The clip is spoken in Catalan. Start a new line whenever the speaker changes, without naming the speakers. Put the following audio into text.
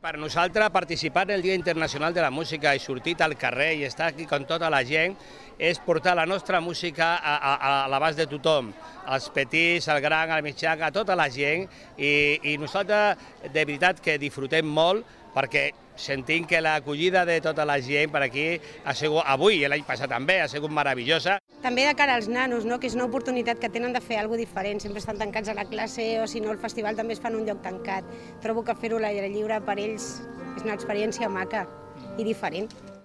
Per nosaltres participar en el Dia Internacional de la Música i sortir al carrer i estar aquí amb tota la gent és portar la nostra música a l'abast de tothom, als petits, al gran, al mitjà, a tota la gent, i nosaltres de veritat que disfrutem molt perquè sentim que l'acollida de tota la gent per aquí ha sigut, avui i l'any passat també, ha sigut meravellosa.
També de cara als nanos, que és una oportunitat que tenen de fer alguna cosa diferent, sempre estan tancats a la classe o si no el festival també es fa en un lloc tancat. Trobo que fer-ho a l'aire lliure per ells és una experiència maca i diferent.